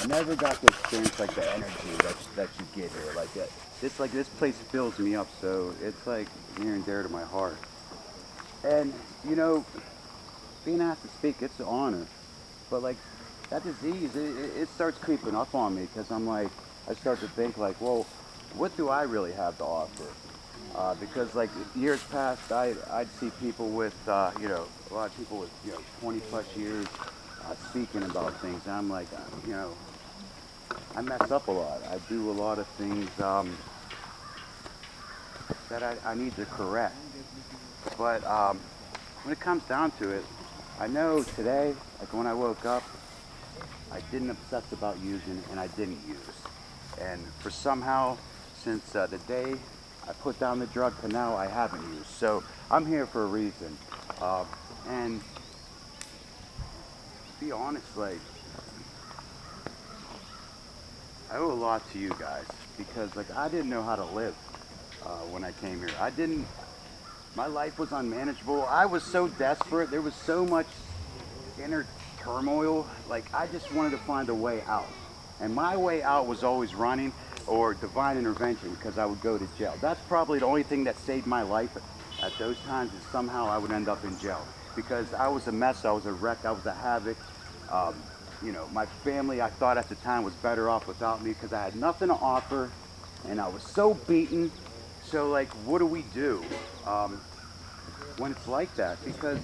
I never got to experience like the energy that you get here. Like that, this place fills me up, so it's like near and dear to my heart. And you know, being asked to speak, it's an honor. But like that disease, it starts creeping up on me because I'm like, I start to think like, well, what do I really have to offer? Because like years past, I'd see people with, a lot of people with, 20 plus years speaking about things. And I'm like, I mess up a lot. I do a lot of things that I need to correct. But when it comes down to it, I know today, like when I woke up, I didn't obsess about using and I didn't use. And for somehow, since the day I put down the drug to now, I haven't used. So I'm here for a reason. And to be honest, like, I owe a lot to you guys because like I didn't know how to live when I came here. My life was unmanageable. I was so desperate. There was so much inner turmoil. Like I just wanted to find a way out. And my way out was always running or divine intervention because I would go to jail. That's probably the only thing that saved my life at those times is somehow I would end up in jail because I was a mess, I was a wreck, I was a havoc. My family I thought at the time was better off without me because I had nothing to offer and I was so beaten. So like, what do we do when it's like that? Because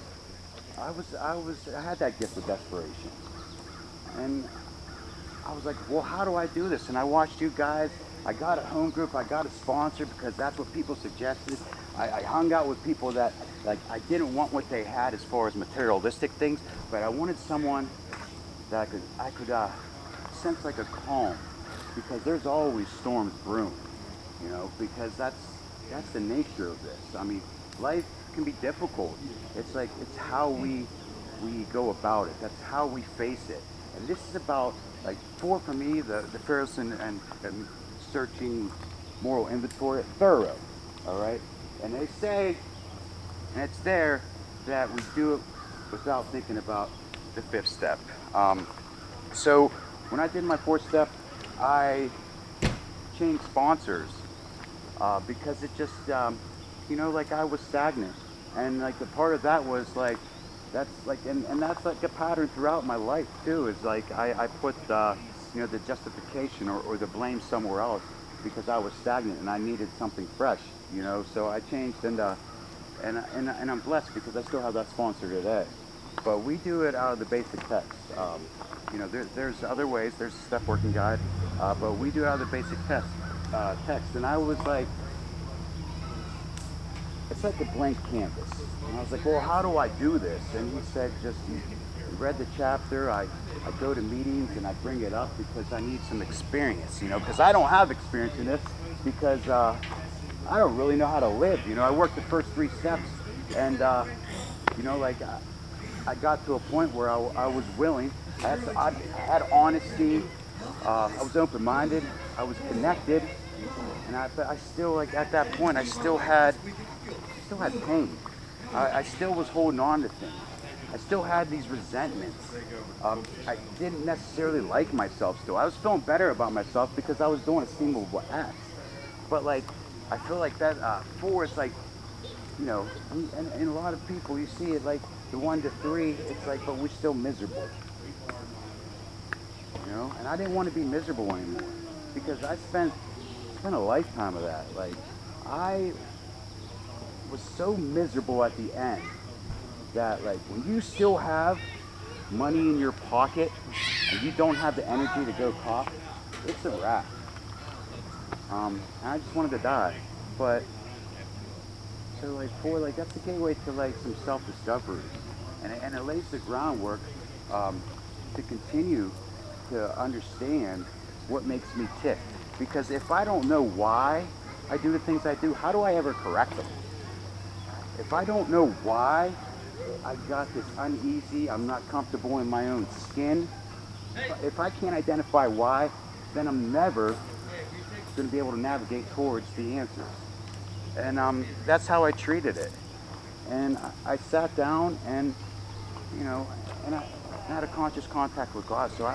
I had that gift of desperation. And I was like, well, how do I do this? And I watched you guys. I got a home group. I got a sponsor because that's what people suggested. I hung out with people that, like, I didn't want what they had as far as materialistic things, but I wanted someone that I could sense like a calm because there's always storms brewing, because that's the nature of this. I mean, life can be difficult. It's how we go about it. That's how we face it. And this is about like for me the Ferguson and searching moral inventory thorough. All right, and they say, and it's there that we do it without thinking about the fifth step. So when I did my fourth step, I changed sponsors because it just like I was stagnant, and like the part of that was like that's like and that's like a pattern throughout my life too, is like I put the justification or the blame somewhere else because I was stagnant and I needed something fresh, so I changed and I'm blessed because I still have that sponsor today. But we do it out of the basic text. There's other ways, there's a step working guide, but we do it out of the basic text. And I was like, it's like a blank canvas. And I was like, well, how do I do this? And he said, just you read the chapter. I go to meetings and I bring it up because I need some experience, because I don't have experience in this because I don't really know how to live. I worked the first 3 steps and, I got to a point where I was willing. I had honesty. I was open-minded. I was connected. And I still, like, at that point, I still had pain. I still was holding on to things. I still had these resentments. I didn't necessarily like myself still. I was feeling better about myself because I was doing esteemable acts. But like, I feel like that 4 is like, and a lot of people, you see it like the 1 to 3, it's like, but we're still miserable. And I didn't want to be miserable anymore because I spent a lifetime of that. Like, I was so miserable at the end that like when you still have money in your pocket and you don't have the energy to go cop, it's a wrap. And I just wanted to die. But so like 4, like that's the gateway to like some self-discovery, and it lays the groundwork to continue to understand what makes me tick. Because if I don't know why I do the things I do, how do I ever correct them? If I don't know why I got this uneasy, I'm not comfortable in my own skin, if I can't identify why, then I'm never going to be able to navigate towards the answers. And that's how I treated it. And I sat down and, and I had a conscious contact with God. So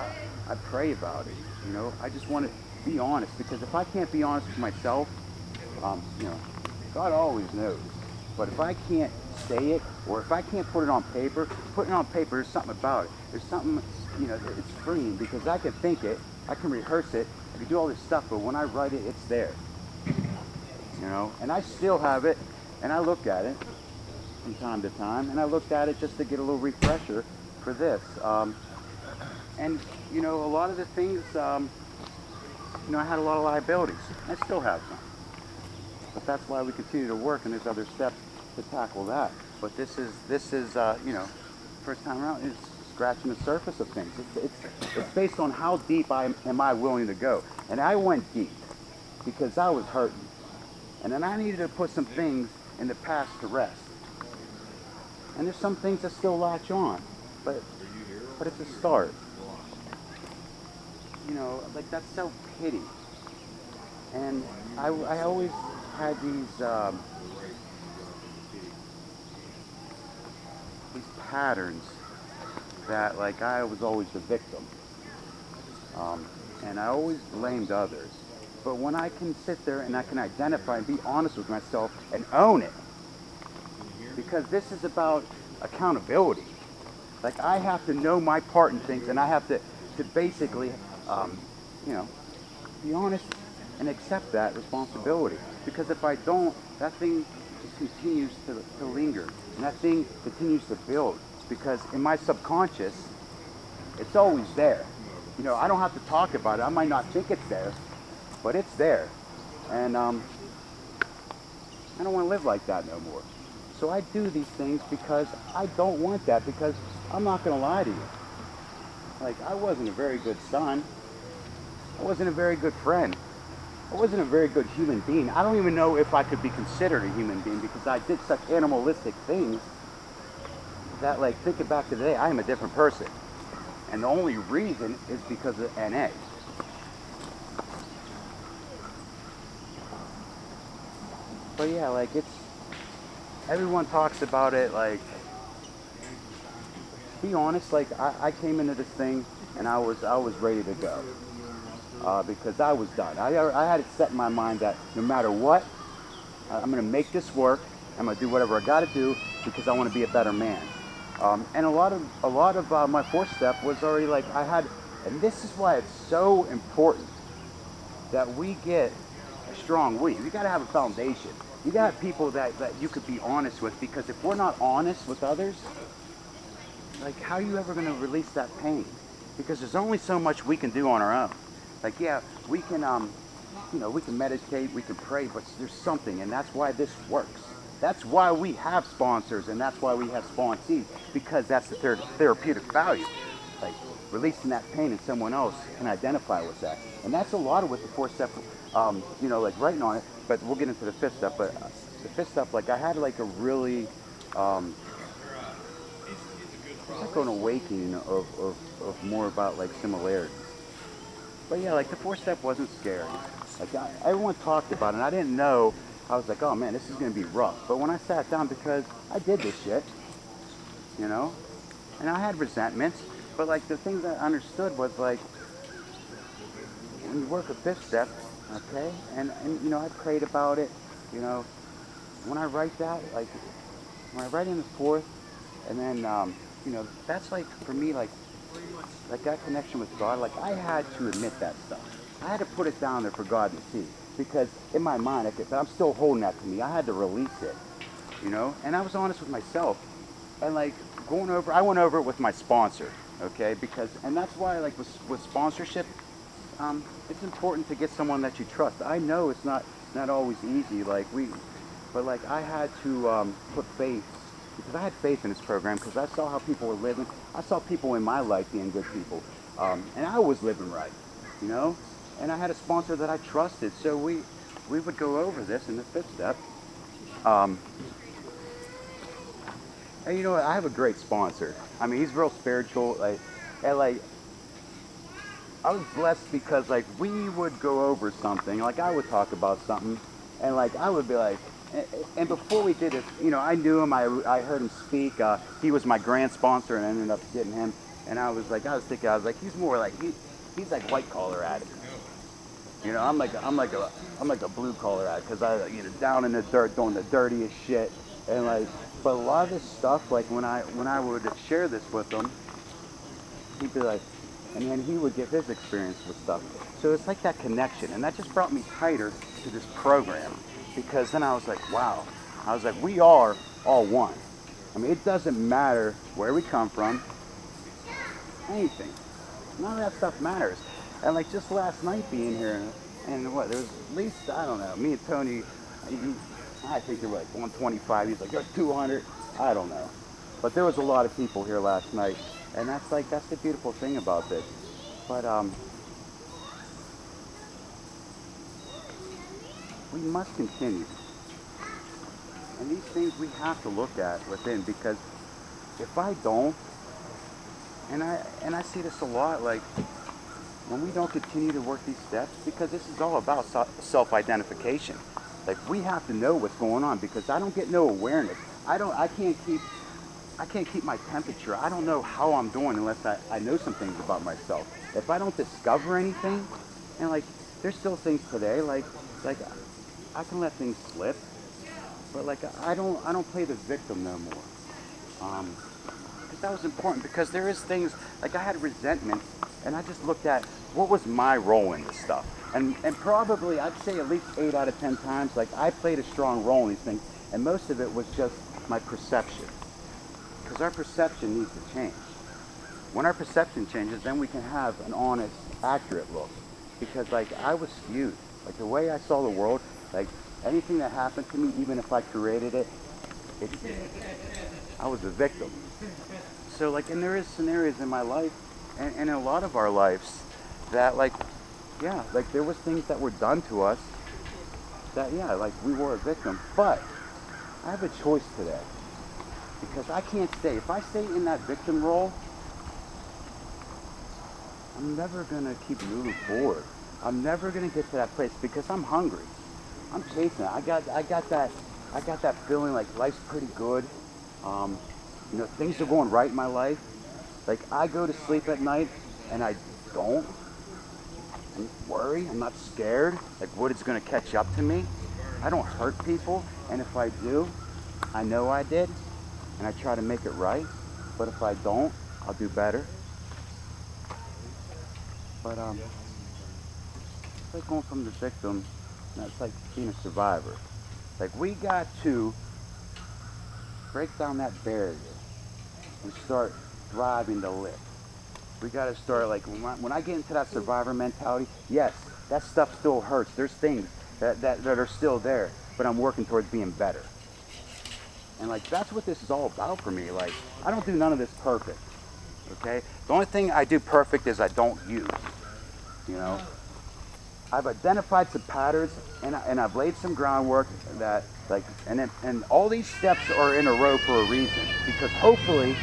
I pray about it. You know, I just want to be honest, because if I can't be honest with myself, you know, God always knows. But if I can't say it, or if I can't put it on paper, putting it on paper, there's something about it. There's something, you know, it's freeing, because I can think it, I can rehearse it, I can do all this stuff, but when I write it, it's there. You know, and I still have it, and I look at it from time to time, and I looked at it just to get a little refresher for this. And, you know, a lot of the things, you know, I had a lot of liabilities. I still have some. But that's why we continue to work, and there's other steps to tackle that. But this is you know, first time around, it's scratching the surface of things. It's based on how deep am I willing to go. And I went deep because I was hurting. And then I needed to put some things in the past to rest. And there's some things that still latch on, but it's a start. You know, like that self-pity. And I always had these patterns that, like, I was always the victim. And I always blamed others. But when I can sit there and I can identify and be honest with myself and own it, because this is about accountability. Like, I have to know my part in things, and I have to basically, you know, be honest and accept that responsibility. Because if I don't, that thing just continues to linger, and that thing continues to build. Because in my subconscious, it's always there. You know, I don't have to talk about it. I might not think it's there, but it's there. And I don't want to live like that no more. So I do these things because I don't want that, because I'm not going to lie to you. Like, I wasn't a very good son. I wasn't a very good friend. I wasn't a very good human being. I don't even know if I could be considered a human being, because I did such animalistic things that, like, thinking back to today, I am a different person. And the only reason is because of NA. But yeah, like, everyone talks about it, like, be honest, like, I came into this thing and I was ready to go. Because I was done. I had it set in my mind that no matter what, I'm going to make this work. I'm going to do whatever I got to do, because I want to be a better man. And a lot of my fourth step was already, like, and this is why it's so important that we get a strong we. You got to have a foundation. You got to have people that you could be honest with, because if we're not honest with others, like, how are you ever going to release that pain? Because there's only so much we can do on our own. Like, yeah, we can, you know, we can meditate, we can pray, but there's something, and that's why this works. That's why we have sponsors, and that's why we have sponsees, because that's the therapeutic value. Like, releasing that pain in someone else can identify with that. And that's a lot of what the fourth step, you know, like, writing on it, but we'll get into the fifth step. But the fifth step, like, I had, like, a really, like, an awakening of more about, like, similarities. But yeah, like, the fourth step wasn't scary. Like, everyone talked about it, and I didn't know. I was like, oh man, this is going to be rough. But when I sat down, because I did this shit, you know, and I had resentments, but, like, the thing that I understood was, like, when you work a fifth step, okay, and you know, I prayed about it, you know, when I write that, like, when I write in the fourth, and then, you know, that's, like, for me, like that connection with God, like, I had to admit that stuff. I had to put it down there for God to see, because in my mind, I'm still holding that to me. I had to release it, you know, and I was honest with myself. And, like, I went over it with my sponsor, okay, because, and that's why, like, with sponsorship, it's important to get someone that you trust. I know it's not always easy, like, but, like, I had to put faith, because I had faith in this program, because I saw how people were living. I saw people in my life being good people, and I was living right, you know, and I had a sponsor that I trusted, so we would go over this in the fifth step. And you know what, I have a great sponsor. I mean, he's real spiritual, like, and, like, I was blessed because, like, we would go over something, like, I would talk about something, and, like, I would be like, and before we did it, you know, I knew him, I heard him speak, he was my grant sponsor, and I ended up getting him, and I was thinking, he's more like, He's like white collar addict. You know, I'm like a blue collar addict because I, you know, down in the dirt doing the dirtiest shit, and like, but a lot of this stuff, like when I would share this with him, he'd be like, and then he would give his experience with stuff. So it's like that connection, and that just brought me tighter to this program, because then I was like, wow, I was like, we are all one. I mean, it doesn't matter where we come from, anything. None of that stuff matters. And like just last night being here, and what, there was at least, I don't know, me and Tony, I think there were like 125, he's like, you're 200, I don't know. But there was a lot of people here last night, and that's the beautiful thing about this. But we must continue. And these things we have to look at within, because if I don't, and I see this a lot, like when we don't continue to work these steps, because this is all about self-identification. Like we have to know what's going on, because I don't get no awareness. I can't keep my temperature. I don't know how I'm doing unless I know some things about myself. If I don't discover anything, and like there's still things today, like I can let things slip, but like I don't play the victim no more. Because that was important, because there is things, like I had resentment, and I just looked at what was my role in this stuff. And probably I'd say at least 8 out of 10 times, like I played a strong role in these things, and most of it was just my perception. Because our perception needs to change. When our perception changes, then we can have an honest, accurate look. Because like I was skewed. Like the way I saw the world, like anything that happened to me, even if I created it, I was a victim. So like, and there is scenarios in my life, and in a lot of our lives, that like, yeah, like there was things that were done to us that, yeah, like we were a victim. But I have a choice today, because I can't stay. If I stay in that victim role, I'm never gonna keep moving forward. I'm never gonna get to that place, because I'm hungry. I'm chasing it. I got that feeling like life's pretty good. You know, things are going right in my life. Like I go to sleep at night and I don't worry. I'm not scared. Like what is going to catch up to me. I don't hurt people. And if I do, I know I did. And I try to make it right. But if I don't, I'll do better. But it's like going from the victim. That's like being a survivor. Like we got to break down that barrier and start thriving to live. We got to start, like, when I get into that survivor mentality, yes, that stuff still hurts. There's things that are still there, but I'm working towards being better. And like, that's what this is all about for me. Like, I don't do none of this perfect, okay? The only thing I do perfect is I don't use, you know? I've identified some patterns, and I've laid some groundwork that, like, and all these steps are in a row for a reason, because hopefully,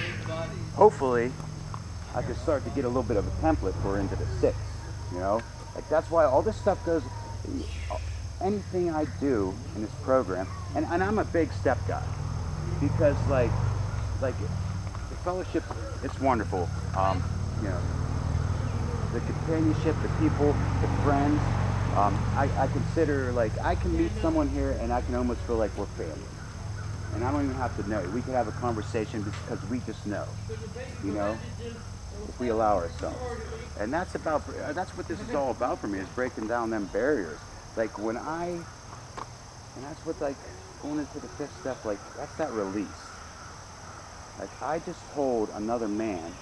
I could start to get a little bit of a template for into the 6, you know? Like, that's why all this stuff goes, anything I do in this program, and I'm a big step guy, because like the fellowship, it's wonderful, you know, the companionship, the people, the friends. I consider, like, I can meet someone here and I can almost feel like we're family. And I don't even have to know. We can have a conversation because we just know, you know, if we allow ourselves. And that's what this is all about for me, is breaking down them barriers. Like and that's what, like, going into the 5th step, like, that's that release. Like, I just told another man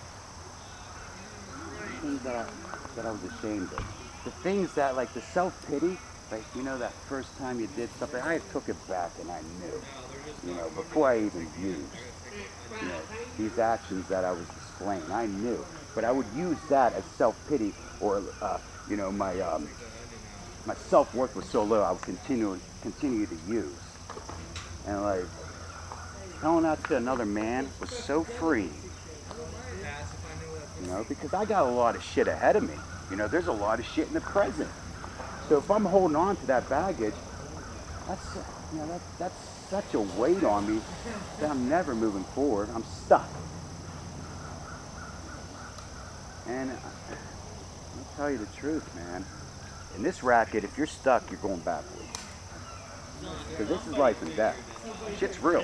things that I was ashamed of. The things that, like, the self-pity, like, you know, that first time you did something, I took it back and I knew, you know, before I even used, you know, these actions that I was displaying, I knew. But I would use that as self-pity, or, you know, my self-worth was so low, I would continue to use. And, like, telling that to another man was so freeing. You know, because I got a lot of shit ahead of me. You know, there's a lot of shit in the present. So if I'm holding on to that baggage, that's such a weight on me that I'm never moving forward. I'm stuck. And tell you the truth, man. In this racket, if you're stuck, you're going backwards. Because this is life and death. Shit's real.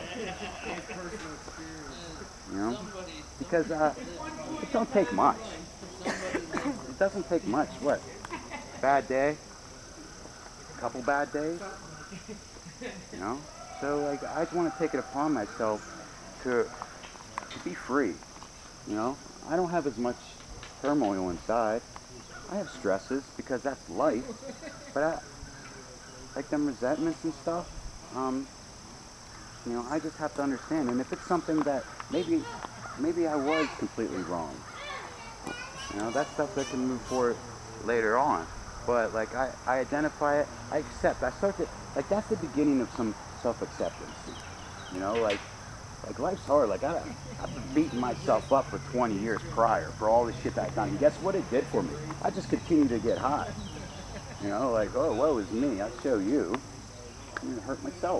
You know? Because it don't take much. It doesn't take much. What? Bad day? A couple bad days? You know? So like, I just want to take it upon myself to be free. You know? I don't have as much turmoil inside. I have stresses because that's life. But like them resentments and stuff, you know, I just have to understand. And if it's something that maybe I was completely wrong, you know, that's stuff that can move forward later on. But like I identify it, I accept. I start to, like, that's the beginning of some self-acceptance. You know, like life's hard. Like I've been beating myself up for 20 years prior for all the shit that I've done. And guess what it did for me? I just continued to get high. You know, like, oh, woe is me. I'll show you. I'm gonna hurt myself.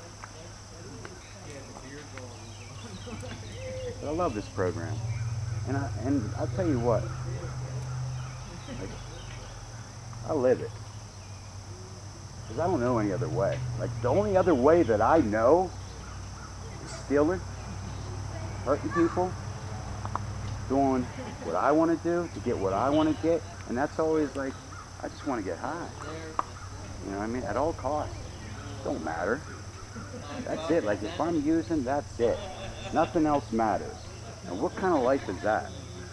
But I love this program, and I'll tell you what. Like, I live it. Because I don't know any other way. Like, the only other way that I know is stealing, hurting people, doing what I want to do to get what I want to get. And that's always like, I just want to get high. You know what I mean? At all costs. Don't matter. That's it. Like, if I'm using, that's it. Nothing else matters. And what kind of life is that?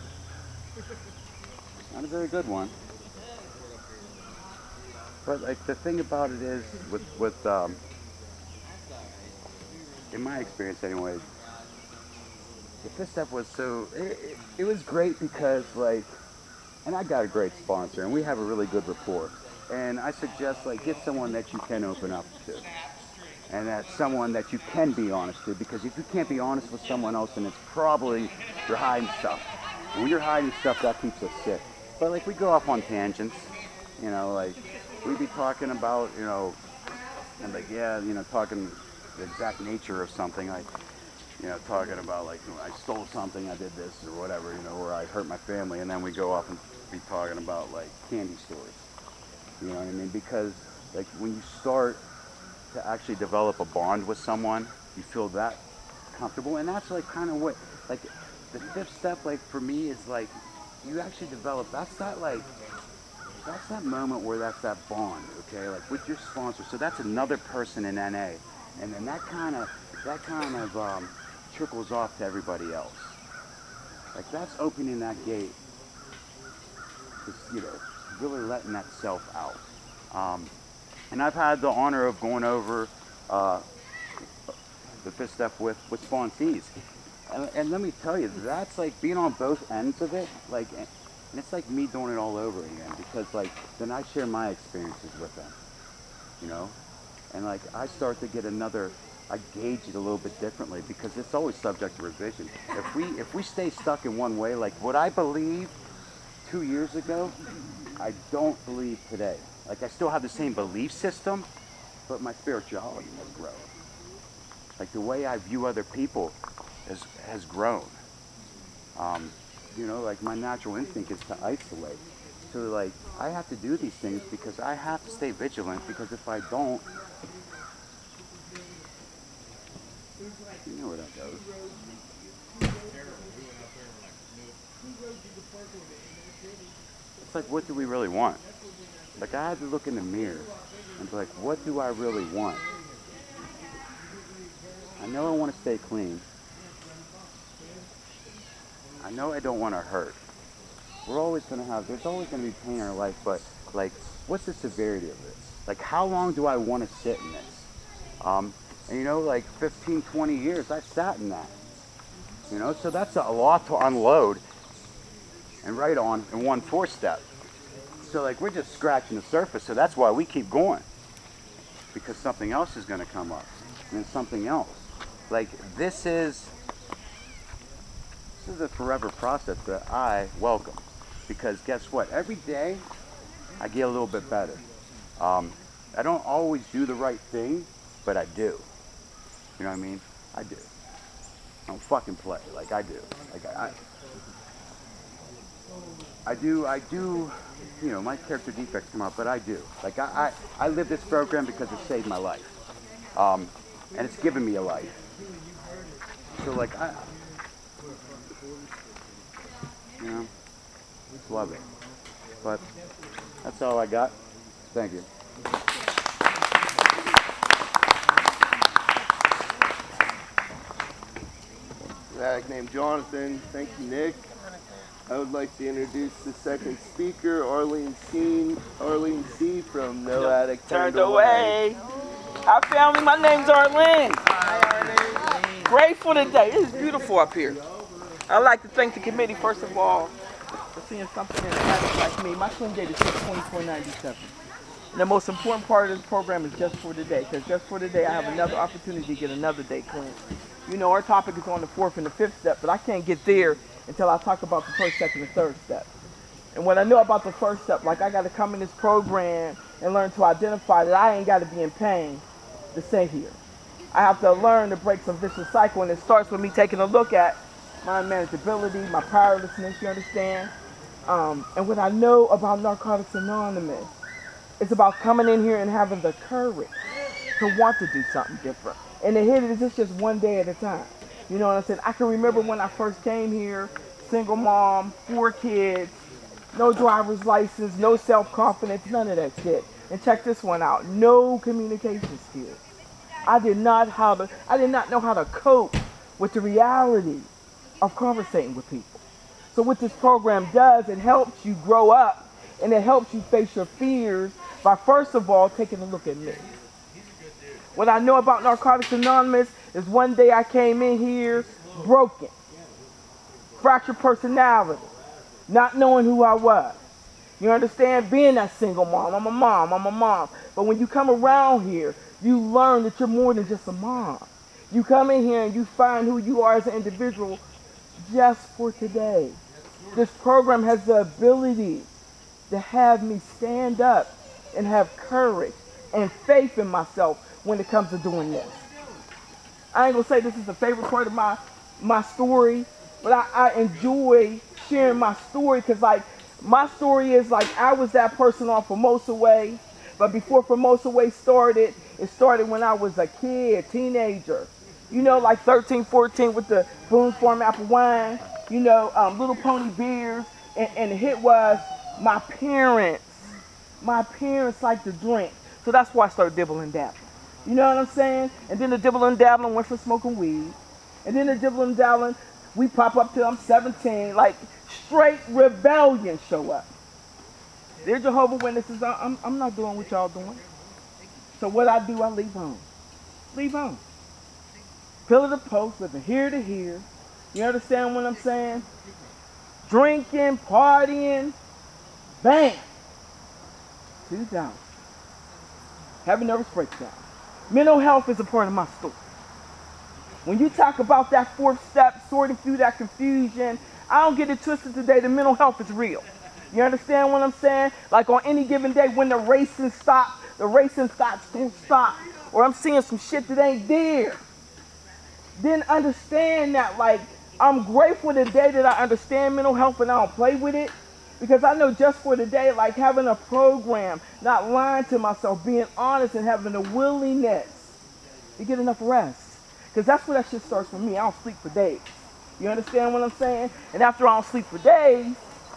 Not a very good one. But like, the thing about it is, with in my experience anyways, the fifth step was so, it was great because like, and I got a great sponsor and we have a really good rapport. And I suggest, like, get someone that you can open up to. And that's someone that you can be honest to, because if you can't be honest with someone else, then it's probably you're hiding stuff. And when you're hiding stuff, that keeps us sick. But like, we go off on tangents, you know, like we'd be talking about, you know, and like, yeah, you know, talking the exact nature of something, like, you know, talking about like, I stole something, I did this or whatever, you know, or I hurt my family, and then we go off and be talking about like candy stores. You know what I mean? Because like, when you start to actually develop a bond with someone, you feel that comfortable. And that's like kind of what, like, the fifth step, like, for me is like, you actually develop, that's that moment where that's that bond, okay, like with your sponsor. So that's another person in NA, and then that kind of trickles off to everybody else. Like, that's opening that gate, just, you know, really letting that self out. And I've had the honor of going over the fifth step with sponsees. And let me tell you, that's like being on both ends of it, like, and it's like me doing it all over again, because like, then I share my experiences with them, you know? And like, I start to get I gauge it a little bit differently, because it's always subject to revision. If we stay stuck in one way, like what I believed 2 years ago, I don't believe today. Like, I still have the same belief system, but my spirituality has grown. Like, the way I view other people has grown. You know, like, my natural instinct is to isolate. So like, I have to do these things because I have to stay vigilant, because if I don't, you know where that goes. It's like, what do we really want? Like, I had to look in the mirror and be like, what do I really want? I know I want to stay clean. I know I don't want to hurt. There's always going to be pain in our life, but like, what's the severity of this? Like, how long do I want to sit in this? And you know, like 15, 20 years, I've sat in that. You know, so that's a lot to unload and write on in one 4-step. So like, we're just scratching the surface, so that's why we keep going. Because something else is going to come up, and then something else. Like, this is a forever process that I welcome. Because guess what? Every day, I get a little bit better. I don't always do the right thing, but I do. You know what I mean? I do. I don't fucking play. Like, I do. Like, I do, you know, my character defects come out, but I do. Like, I live this program because it saved my life. And it's given me a life. So, like, you know, just love it. But that's all I got. Thank you. Fanatic named Jonathan. Thank you, Nick. I would like to introduce the second speaker, Arlene C. from No Attic Turned Away. Hi, family. My name's Arlene. Hi, Arlene. Grateful today. It is beautiful up here. I'd like to thank the committee, first of all, for seeing something in an addict like me. My swim date is 6/24/97. And the most important part of this program is just for today, because just for today, I have another opportunity to get another day clean. You know, our topic is on the 4th and the 5th step, but I can't get there until I talk about the 1st, 2nd, and 3rd step. And what I know about the 1st step, like I got to come in this program and learn to identify that I ain't got to be in pain to stay here. I have to learn to break some vicious cycle, and it starts with me taking a look at my manageability, my powerlessness, you understand? And what I know about Narcotics Anonymous, it's about coming in here and having the courage to want to do something different. And the hit is it's just one day at a time. You know what I'm saying? I can remember when I first came here, single mom, 4 kids, no driver's license, no self-confidence, none of that shit. And check this one out, no communication skills. I did not know how to cope with the reality of conversating with people. So what this program does, it helps you grow up and it helps you face your fears by first of all taking a look at me. What I know about Narcotics Anonymous is one day I came in here broken, fractured personality, not knowing who I was. You understand? Being that single mom. I'm a mom. But when you come around here, you learn that you're more than just a mom. You come in here and you find who you are as an individual just for today. This program has the ability to have me stand up and have courage and faith in myself when it comes to doing this. I ain't gonna say this is the favorite part of my story, but I enjoy sharing my story because like my story is like I was that person on Formosa Way, but before Formosa Way started, it started when I was a kid, teenager. You know, like 13, 14 with the Boone's Farm apple wine, you know, Little Pony beers, and the hit was my parents like to drink. So that's why I started dibbling dabbling. You know what I'm saying? And then the dibbling dabbling went for smoking weed. And then the dibbling dabbling, we pop up till I'm 17, like straight rebellion show up. They're Jehovah's Witnesses, I'm not doing what y'all doing. So what I do, I leave home. Leave home. Pillar to post, living here to here. You understand what I'm saying? Drinking, partying, bam. 2000. Having nervous breakdown. Mental health is a part of my story. When you talk about that 4th step, sorting through that confusion, I don't get it twisted today. The mental health is real. You understand what I'm saying? Like on any given day when the racing stops, the racing thoughts don't stop. Or I'm seeing some shit that ain't there. Then understand that, like, I'm grateful today that I understand mental health and I don't play with it. Because I know just for today, like having a program, not lying to myself, being honest and having the willingness to get enough rest. Because that's where that shit starts for me. I don't sleep for days. You understand what I'm saying? And after I don't sleep for days,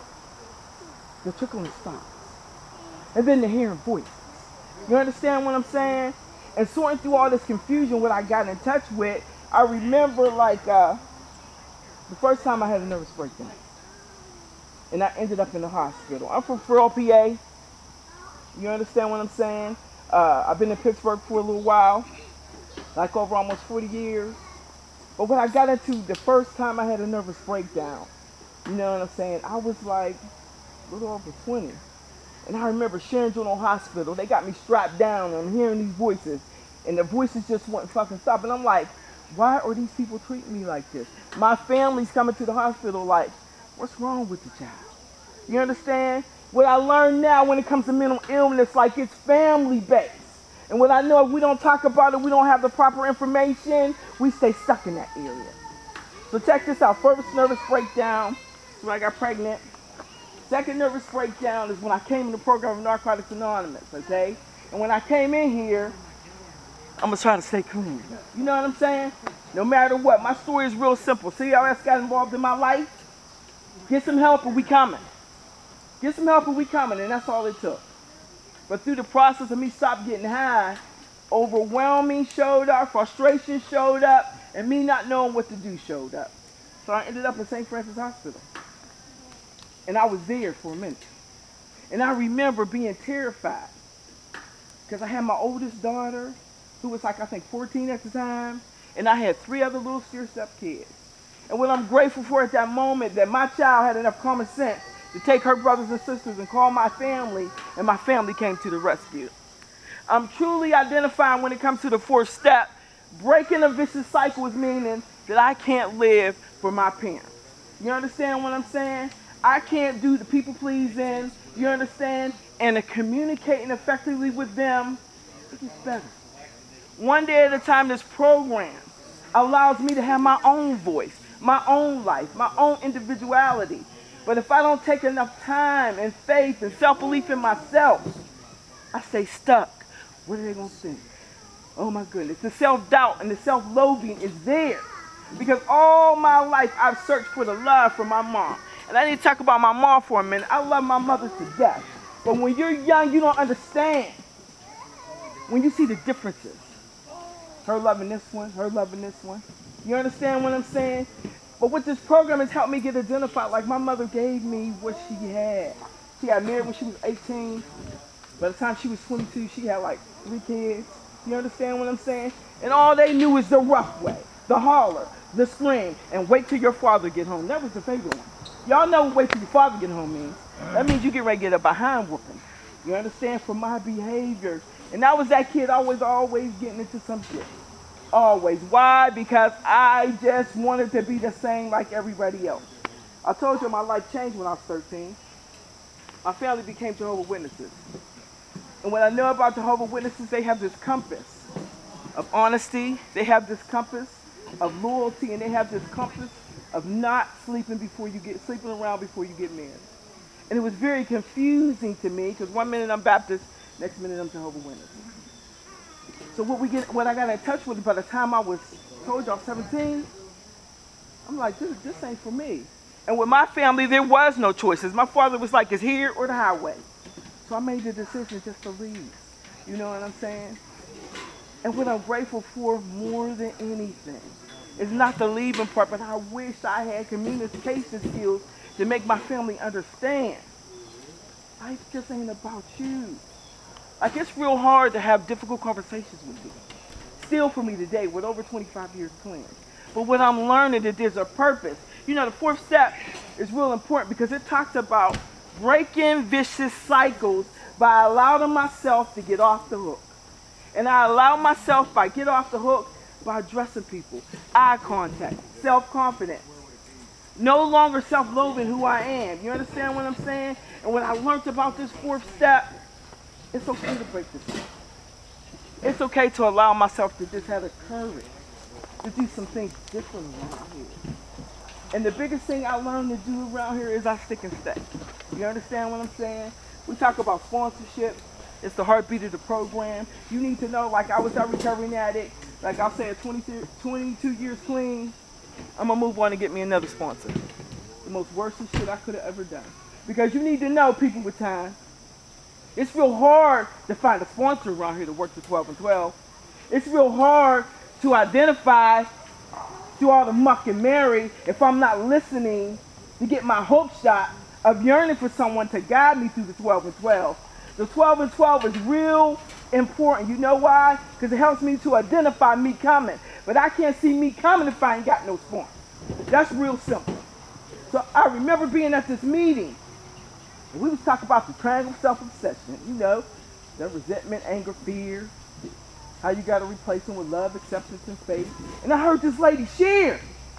the trickling stops. And then the hearing voices. You understand what I'm saying? And sorting through all this confusion, what I got in touch with, I remember like the first time I had a nervous breakdown. And I ended up in the hospital. I'm from Farrell, PA. You understand what I'm saying? I've been in Pittsburgh for a little while, like over almost 40 years. But when I got into the first time I had a nervous breakdown, you know what I'm saying? I was like a little over 20. And I remember Sharon General Hospital. They got me strapped down and I'm hearing these voices. And the voices just wouldn't fucking stop. And I'm like, why are these people treating me like this? My family's coming to the hospital like, what's wrong with the child? You understand? What I learned now when it comes to mental illness, like it's family-based. And what I know, if we don't talk about it, we don't have the proper information, we stay stuck in that area. So check this out. First nervous breakdown, when I got pregnant. Second nervous breakdown is when I came in the program of Narcotics Anonymous, okay? And when I came in here, I'm gonna try to stay cool. You know what I'm saying? No matter what, my story is real simple. CRS got involved in my life. Get some help and we coming. Get some help and we coming, and that's all it took. But through the process of me stop getting high, overwhelming showed up, frustration showed up, and me not knowing what to do showed up. So I ended up in St. Francis Hospital. And I was there for a minute. And I remember being terrified because I had my oldest daughter, who was like, I think 14 at the time, and I had 3 other little step kids. And what I'm grateful for at that moment, that my child had enough common sense to take her brothers and sisters and call my family, and my family came to the rescue. I'm truly identifying when it comes to the 4th step. Breaking a vicious cycle is meaning that I can't live for my parents. You understand what I'm saying? I can't do the people pleasing, you understand? And communicating effectively with them, it gets better. One day at a time, this program allows me to have my own voice, my own life, my own individuality. But if I don't take enough time and faith and self-belief in myself, I stay stuck. What are they going to think? Oh my goodness. The self-doubt and the self-loathing is there. Because all my life I've searched for the love from my mom. And I need to talk about my mom for a minute. I love my mother to death. But when you're young, you don't understand. When you see the differences. Her loving this one, her loving this one. You understand what I'm saying? But what this program has helped me get identified, like my mother gave me what she had. She got married when she was 18. By the time she was 22, she had like 3 kids. You understand what I'm saying? And all they knew was the rough way, the holler, the scream, and wait till your father get home. That was the favorite one. Y'all know what wait till your father get home means. That means you get ready to get a behind whooping. You understand? For my behavior. And I was that kid always getting into some shit. Always. Why? Because I just wanted to be the same like everybody else. I told you my life changed when I was 13. My family became Jehovah's Witnesses. And what I know about Jehovah's Witnesses, they have this compass of honesty. They have this compass of loyalty, and they have this compass of not sleeping around before you get married. And it was very confusing to me because one minute I'm Baptist, next minute I'm Jehovah's Witnesses. So what I got in touch with, by the time I was, told you I was 17, I'm like, this ain't for me. And with my family, there was no choices. My father was like, it's here or the highway. So I made the decision just to leave. You know what I'm saying? And what I'm grateful for more than anything is not the leaving part, but I wish I had communication skills to make my family understand. Life just ain't about you. Like, it's real hard to have difficult conversations with people. Still for me today, with over 25 years clean. But what I'm learning is there's a purpose. You know, the 4th step is real important because it talks about breaking vicious cycles by allowing myself to get off the hook. And I allow myself by get off the hook by addressing people. Eye contact, self-confidence. No longer self-loathing who I am. You understand what I'm saying? And what I learned about this 4th step, it's okay to break this up. It's okay to allow myself to just have the courage to do some things different around here. And the biggest thing I learned to do around here is I stick and stay. You understand what I'm saying? We talk about sponsorship. It's the heartbeat of the program. You need to know, like I was a recovering addict. Like I said, 22 years clean. I'm going to move on and get me another sponsor. The most worst shit I could have ever done. Because you need to know, people with time, it's real hard to find a sponsor around here to work the 12 and 12. It's real hard to identify through all the muck and Mary if I'm not listening to get my hope shot of yearning for someone to guide me through the 12 and 12. The 12 and 12 is real important. You know why? Because it helps me to identify me coming. But I can't see me coming if I ain't got no sponsor. That's real simple. So I remember being at this meeting. And we was talking about the triangle of self-obsession. You know, the resentment, anger, fear. How you got to replace them with love, acceptance, and faith. And I heard this lady share.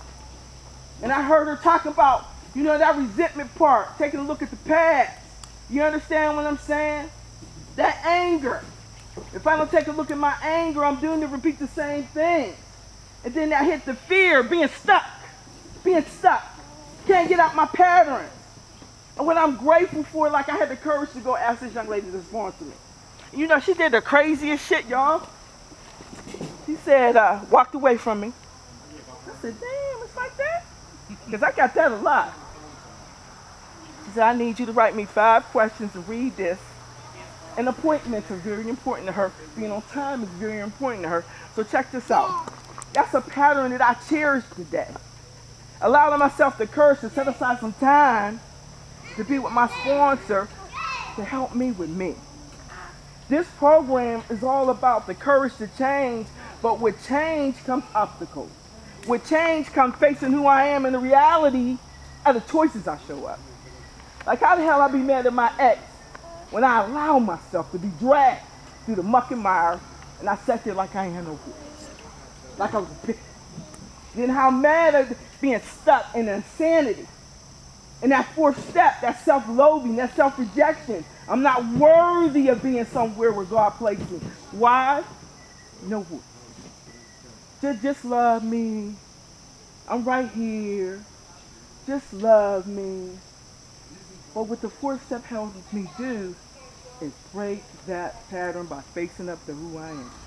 And I heard her talk about, you know, that resentment part, taking a look at the past. You understand what I'm saying? That anger. If I don't take a look at my anger, I'm doing to repeat the same thing. And then I hit the fear, being stuck. Can't get out my patterns. And what I'm grateful for, like I had the courage to go ask this young lady to sponsor me. You know, she did the craziest shit, y'all. She said, walked away from me. I said, damn, it's like that? Because I got that a lot. She said, I need you to write me 5 questions and read this. And appointments are very important to her. Being on time is very important to her. So check this out. That's a pattern that I cherish today. Allowing myself the courage to set aside some time to be with my sponsor to help me with me. This program is all about the courage to change, but with change comes obstacles. With change comes facing who I am and the reality of the choices I show up. Like how the hell I be mad at my ex when I allow myself to be dragged through the muck and mire and I sat there like I ain't had no voice. Like I was a bitch. Then how mad at being stuck in insanity. And that 4th step, that self-loathing, that self-rejection. I'm not worthy of being somewhere where God placed me. Why? No voice. Just love me. I'm right here. Just love me. But what the 4th step helps me do is break that pattern by facing up to who I am.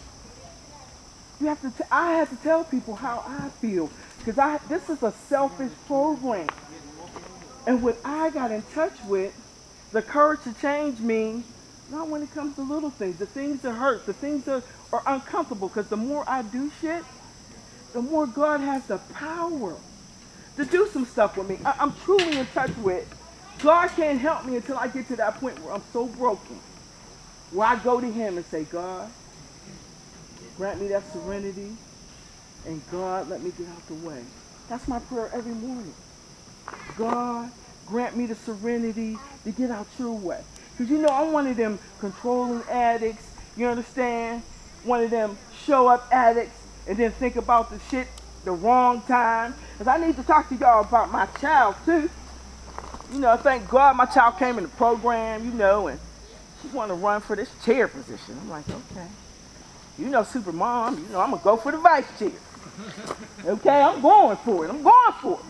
I have to tell people how I feel because this is a selfish program. And what I got in touch with, the courage to change me, not when it comes to little things, the things that hurt, the things that are uncomfortable, because the more I do shit, the more God has the power to do some stuff with me. I'm truly in touch with. God can't help me until I get to that point where I'm so broken, where I go to him and say, God, grant me that serenity, and God, let me get out the way. That's my prayer every morning. God, grant me the serenity to get out your way. Because you know, I'm one of them controlling addicts, you understand? One of them show up addicts and then think about the shit the wrong time. Because I need to talk to y'all about my child too. You know, thank God my child came in the program, you know, and she wanted to run for this chair position. I'm like, okay. You know, super mom, you know, I'm going to go for the vice chair. Okay, I'm going for it. I'm going for it.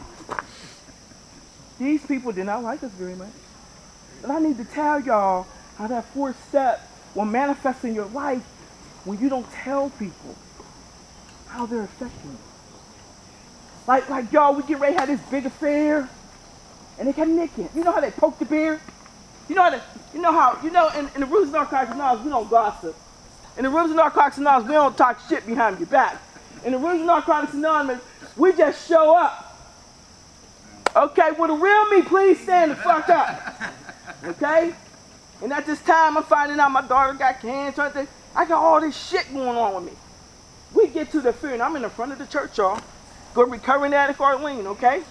These people did not like us very much. But I need to tell y'all how that 4th step will manifest in your life when you don't tell people how they're affecting you. Like y'all, we get ready to have this big affair, and they kept nicking. You know how they poke the bear? You know how in the Roots of Narcotics Anonymous, we don't gossip. In the Roots of Narcotics Anonymous, we don't talk shit behind your back. In the Roots of Narcotics Anonymous, we just show up. Okay, well, the real me, please stand the fuck up. Okay? And at this time, I'm finding out my daughter got cancer. I got all this shit going on with me. We get to the fair, and I'm in the front of the church, y'all. Good recovering addict Arlene, okay?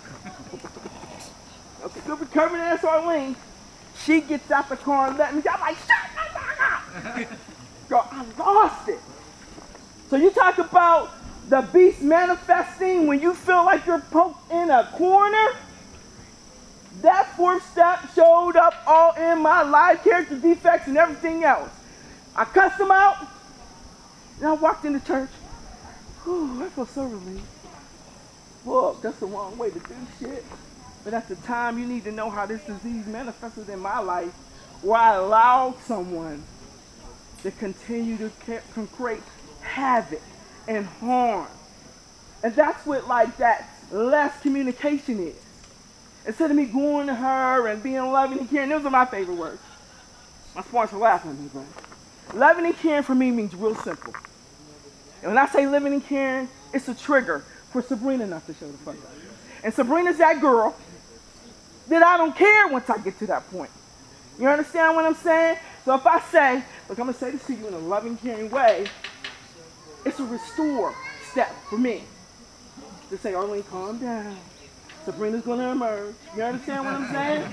Okay, good recovering addict Arlene. She gets out the car and let me. I'm like, shut the fuck up. Girl, I lost it. So you talk about the beast manifesting when you feel like you're poked in a corner. That 4th step showed up all in my life, character defects and everything else. I cussed them out, and I walked into church. Whew, I feel so relieved. Whoa, that's the wrong way to do shit. But at the time, you need to know how this disease manifested in my life, where I allowed someone to continue to create havoc and harm. And that's what like that less communication is. Instead of me going to her and being loving and caring, those are my favorite words. My sponsor laughing at me, but loving and caring for me means real simple. And when I say living and caring, it's a trigger for Sabrina not to show the fuck up. And Sabrina's that girl that I don't care once I get to that point. You understand what I'm saying? So if I say, look, I'm going to say this to you in a loving, caring way, it's a restore step for me. To say, Arlene, calm down. Sabrina's going to emerge. You understand what I'm saying?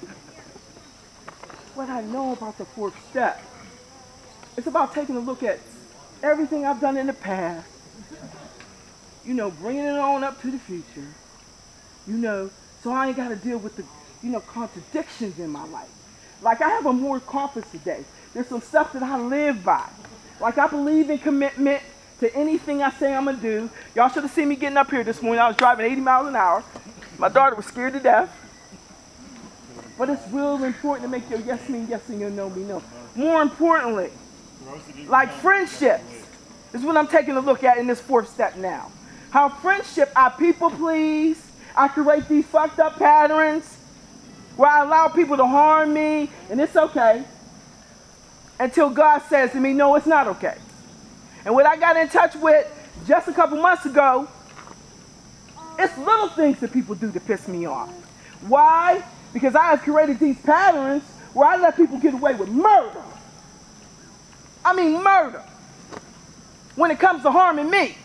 What I know about the 4th step, it's about taking a look at everything I've done in the past, you know, bringing it on up to the future, you know, so I ain't got to deal with the, you know, contradictions in my life. Like I have a moral compass today. There's some stuff that I live by. Like I believe in commitment to anything I say I'm going to do. Y'all should have seen me getting up here this morning. I was driving 80 miles an hour. My daughter was scared to death. But it's real important to make your yes mean yes and your no mean no. More importantly, like friendships, is what I'm taking a look at in this fourth step now. How friendship, I people please, I create these fucked up patterns where I allow people to harm me, and it's okay. Until God says to me, no, it's not okay. And what I got in touch with just a couple months ago, it's little things that people do to piss me off. Why? Because I have created these patterns where I let people get away with murder. I mean murder. When it comes to harming me.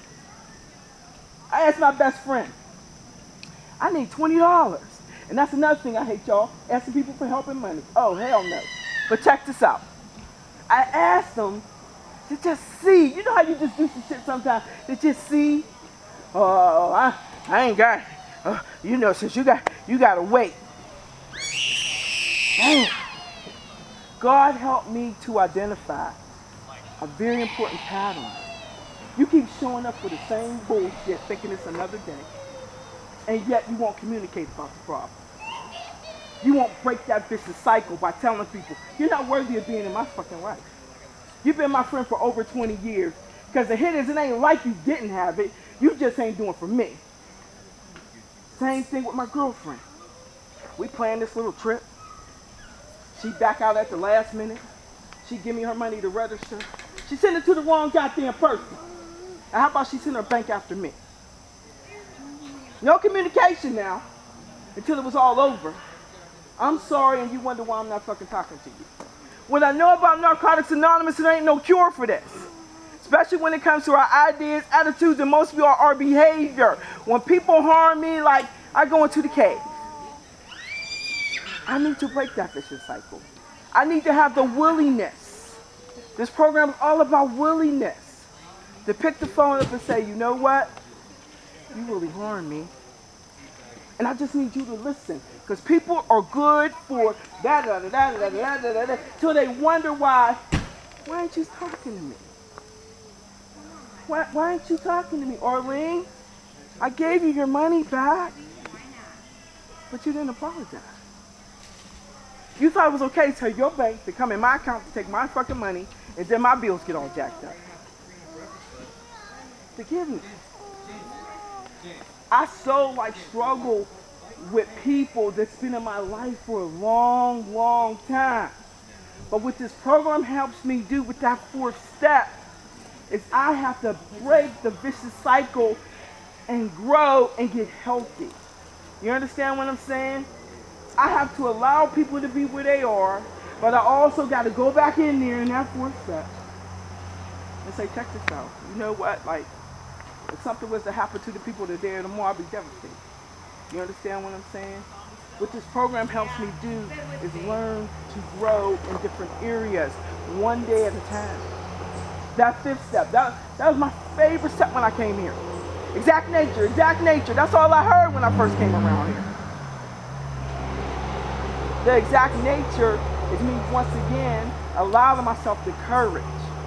I asked my best friend, I need $20. And that's another thing I hate, y'all, asking people for help and money. Oh, hell no. But check this out. I asked them to just see. You know how you just do some shit sometimes? To just see. Oh, I ain't got, you know, since you got to wait. Damn. God helped me to identify a very important pattern. You keep showing up for the same bullshit, thinking it's another day, and yet you won't communicate about the problem. You won't break that vicious cycle by telling people, you're not worthy of being in my fucking life. You've been my friend for over 20 years, because the hit is, it ain't like you didn't have it, you just ain't doing it for me. Same thing with my girlfriend. We planned this little trip. She back out at the last minute. She give me her money to register. She sent it to the wrong goddamn person. And how about she send her bank after me? No communication now, until it was all over. I'm sorry, and you wonder why I'm not fucking talking to you. What I know about Narcotics Anonymous, there ain't no cure for this. Especially when it comes to our ideas, attitudes, and mostly our behavior. When people harm me, like I go into the cave. I need to break that vicious cycle. I need to have the willingness. This program is all about willingness. To pick the phone up and say, you know what? You really harmed me. And I just need you to listen. Because people are good for da-da-da-da-da-da-da-da-da, till they wonder why ain't you talking to me? Why aren't you talking to me, Arlene? I gave you your money back, but you didn't apologize. You thought it was okay to tell your bank to come in my account to take my fucking money, and then my bills get all jacked up. Forgive me. I so struggle with people that's been in my life for a long, long time. But what this program helps me do with that fourth step is I have to break the vicious cycle and grow and get healthy. You understand what I'm saying? I have to allow people to be where they are, but I also got to go back in there in that fourth step and say, check this out. You know what? Like, if something was to happen to the people that are there tomorrow, I'd be devastated. You understand what I'm saying? What this program helps me do is learn to grow in different areas, one day at a time. That fifth step, that was my favorite step when I came here. Exact nature, exact nature. That's all I heard when I first came around here. The exact nature is me once again allowing myself the courage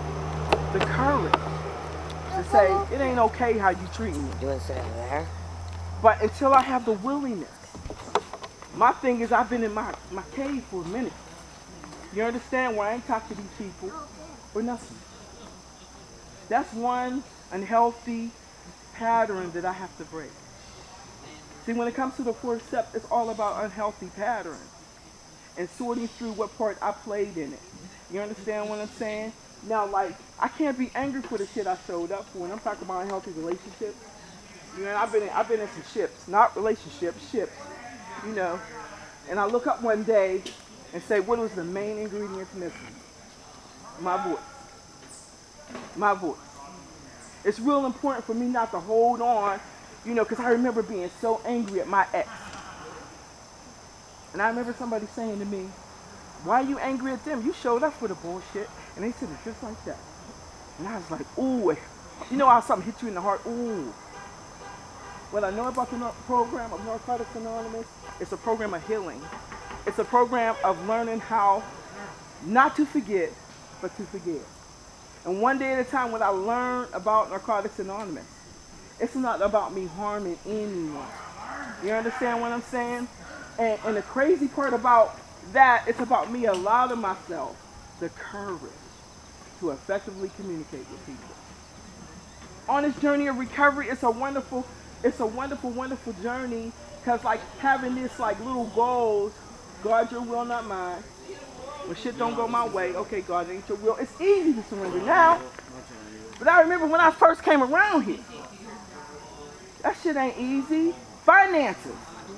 to say, it ain't okay how you treat me. You want to sit over there? But until I have the willingness, my thing is I've been in my cave for a minute. You understand? Where I ain't talked to these people or nothing. That's one unhealthy pattern that I have to break. See, when it comes to the fourth step, it's all about unhealthy patterns and sorting through what part I played in it. You understand what I'm saying? Now, like, I can't be angry for the shit I showed up for, and I'm talking about unhealthy relationships. You know, I've been in some ships, not relationships, ships, you know. And I look up one day and say, what was the main ingredients missing? My voice. My voice. It's real important for me not to hold on, you know, because I remember being so angry at my ex. And I remember somebody saying to me, why are you angry at them? You showed up for the bullshit. And they said it just like that. And I was like, ooh. You know how something hit you in the heart? Ooh. What I know about the program of Narcotics Anonymous, it's a program of healing. It's a program of learning how not to forget, but to forgive. And one day at a time, when I learn about Narcotics Anonymous, it's not about me harming anyone. You understand what I'm saying? And the crazy part about that, it's about me allowing myself the courage to effectively communicate with people. On this journey of recovery, it's a wonderful, wonderful journey, because like having this like little goals, God, your will, not mine. When shit don't go my way, okay, God, it ain't your will. It's easy to surrender now. But I remember when I first came around here, that shit ain't easy. Finances.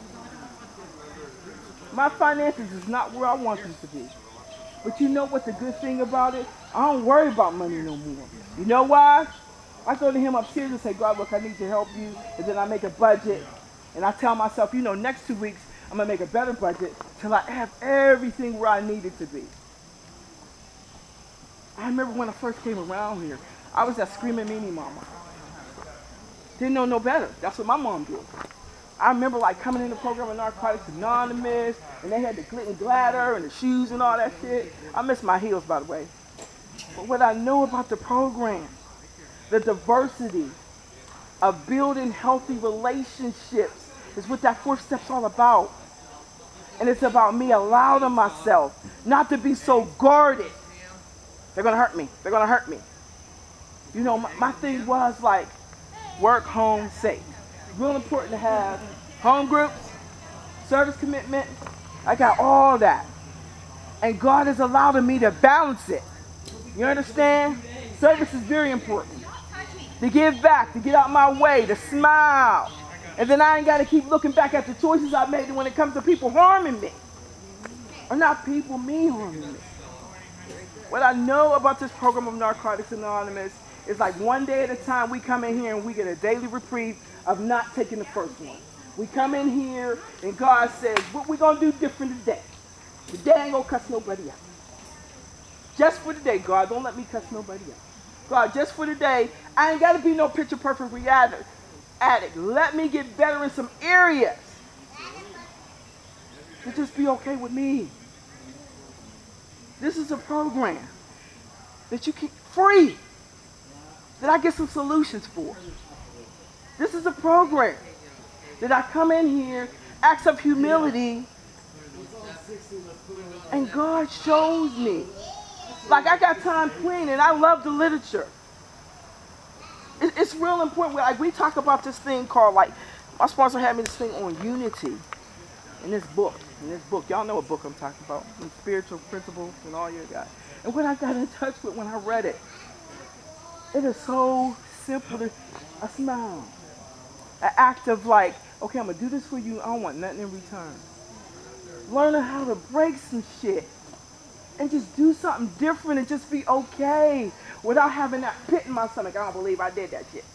My finances is not where I want them to be. But you know what the good thing about it? I don't worry about money no more. You know why? I go to him upstairs and say, God, look, I need to help you. And then I make a budget. And I tell myself, next 2 weeks, I'm going to make a better budget till I have everything where I need it to be. I remember when I first came around here, I was that screaming meanie mama. Didn't know no better. That's what my mom did. I remember like coming in the program of Narcotics Anonymous, and they had the glitton glider and the shoes and all that shit. I miss my heels, by the way. But what I know about the program, the diversity of building healthy relationships, is what that 4th step's all about. And it's about me allowing myself not to be so guarded. They're gonna hurt me. They're gonna hurt me. My thing was like work, home, safe. Real important to have home groups, service commitment. I got all that. And God is allowing me to balance it. You understand? Service is very important. To give back, to get out my way, to smile. And then I ain't got to keep looking back at the choices I made when it comes to people harming me. Or not people, me harming me. What I know about this program of Narcotics Anonymous is like one day at a time we come in here and we get a daily reprieve of not taking the first one. We come in here and God says, what we going to do different today? Today I ain't going to cuss nobody out. Just for today, God, don't let me cuss nobody out. God, just for today, I ain't got to be no picture perfect addict. Let me get better in some areas. To just be okay with me. This is a program that you can free, that I get some solutions for. This is a program that I come in here, acts of humility, and God shows me. Like I got time clean, and I love the literature. It's real important. Like we talk about this thing called, like, my sponsor had me this thing on unity in this book. Y'all know what book I'm talking about. Spiritual Principles and all your guys. And what I got in touch with when I read it, it is so simple. I smile. An act of like, okay, I'm going to do this for you. I don't want nothing in return. Learning how to break some shit. And just do something different and just be okay without having that pit in my stomach. I don't believe I did that shit.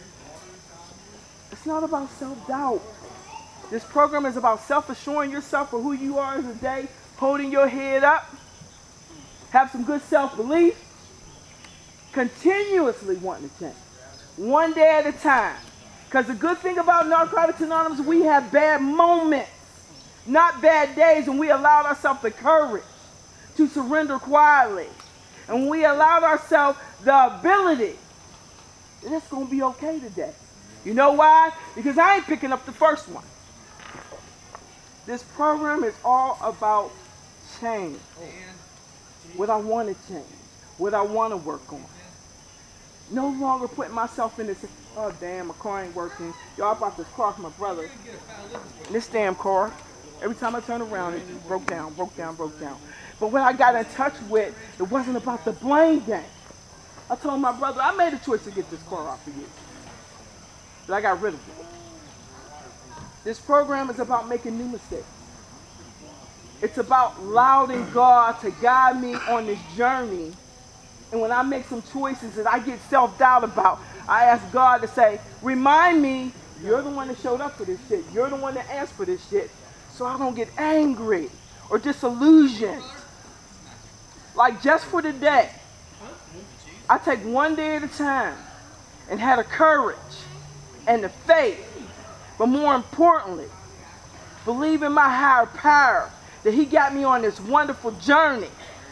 It's not about self-doubt. This program is about self-assuring yourself for who you are as a day, holding your head up, have some good self-belief, continuously wanting to change, one day at a time. Because the good thing about Narcotics Anonymous, we have bad moments, not bad days, when we allowed ourselves the courage to surrender quietly. And we allowed ourselves the ability that it's going to be okay today. You know why? Because I ain't picking up the first one. This program is all about change. What I want to change. What I want to work on. No longer putting myself in this, oh damn, my car ain't working. Y'all about to cross my brother. This damn car, every time I turn around, it broke down. But when I got in touch with, it wasn't about the blame game. I told my brother, I made a choice to get this car off of you. But I got rid of it. This program is about making new mistakes. It's about allowing God to guide me on this journey. And when I make some choices that I get self-doubt about, I ask God to say, remind me, you're the one that showed up for this shit. You're the one that asked for this shit. So I don't get angry or disillusioned. Like just for today, I take one day at a time and had the courage and the faith, but more importantly, believe in my higher power that he got me on this wonderful journey.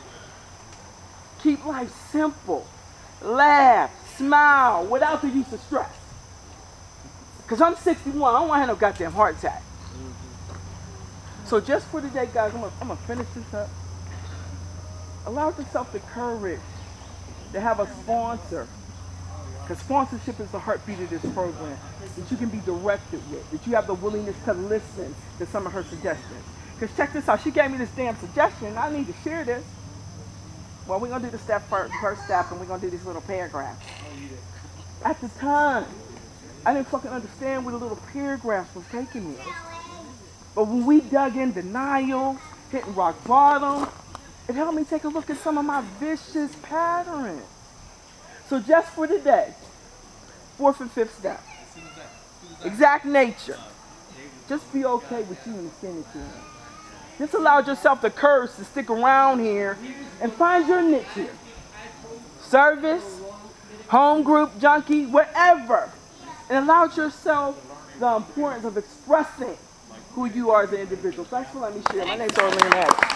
Keep life simple. Laugh, smile, without the use of stress. Because I'm 61, I don't want to have no goddamn heart attack. So just for today, guys, I'm gonna finish this up. Allow yourself the courage to have a sponsor. Because sponsorship is the heartbeat of this program. That you can be directed with. That you have the willingness to listen to some of her suggestions. Because check this out. She gave me this damn suggestion. I need to share this. Well, we're going to do the step first step, and we're going to do these little paragraphs. At the time, I didn't fucking understand where the little paragraphs was taking me. But when we dug in denial, hitting rock bottom, it helped me take a look at some of my vicious patterns. So just for today, 4th and 5th step. Exact nature. Just be okay with you and the skin that you're in. Just allow yourself the courage to stick around here and find your niche here. Service, home group, junkie, whatever. And allow yourself the importance of expressing who you are as an individual. Thanks for letting me share. My name's Arlene Adams.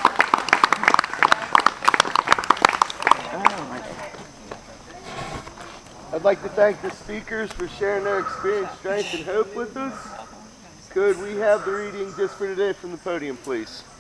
I'd like to thank the speakers for sharing their experience, strength, and hope with us. Could we have the reading just for today from the podium, please?